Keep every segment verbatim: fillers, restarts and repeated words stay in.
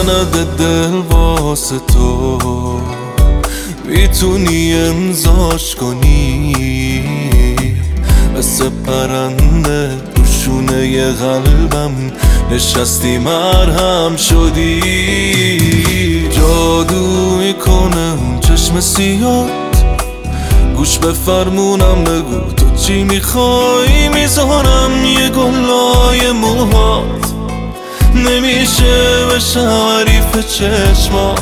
سند دل واسه تو میتونی امضاش کنی، مثل پرنده رو شونه قلبم نشستی مرهم شدی. جادو میکنه اون چشم سیاد، گوش به فرمونم بگو تو چی میخوای، میذارم یه گلای موهات، نمیشه بشم حریف چشمات.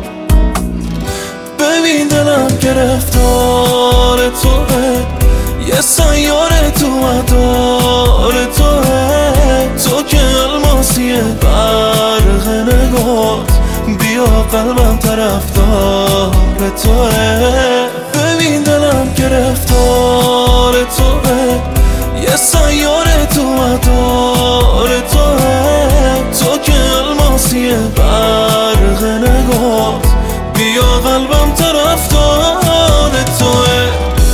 ببین دلم گرفتار توه، یه سیاره تو مدار توه، تو که الماسیه برق نگات، بیا قلبم طرفدار توه. ببین دلم گرفتار توه، یه سیاره تو مدار توه، تو که الماسیه برق نگات، بیا قلبم طرفدار توه.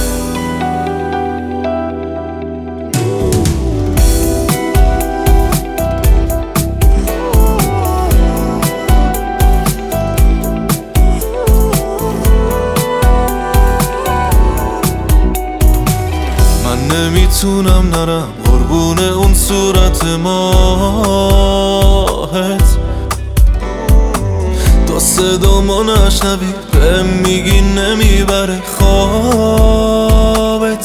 نمیتونم نرم قربون اون صورت ماهت، تا صدامو نشنوی بهم میگی نمیبره خوابت.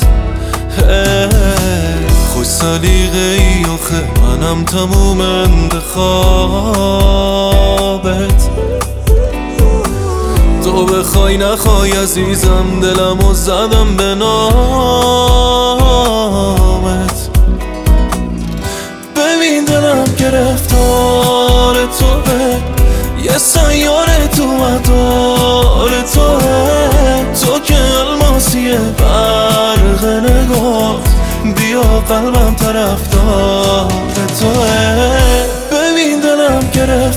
خوش سلیقه ای آخه منم تموم انتخابت، تو بخوای نخوای عزیزم دلمو زدم به نامت. ببین دلم گرفتار توه، یه سیاره تو مدار توه، تو که الماسیه برق نگات، بیا قلبم طرفدار توه. ببین دلم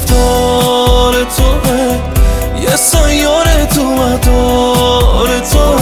گرفتار توه، یه سیاره تو مدار توه،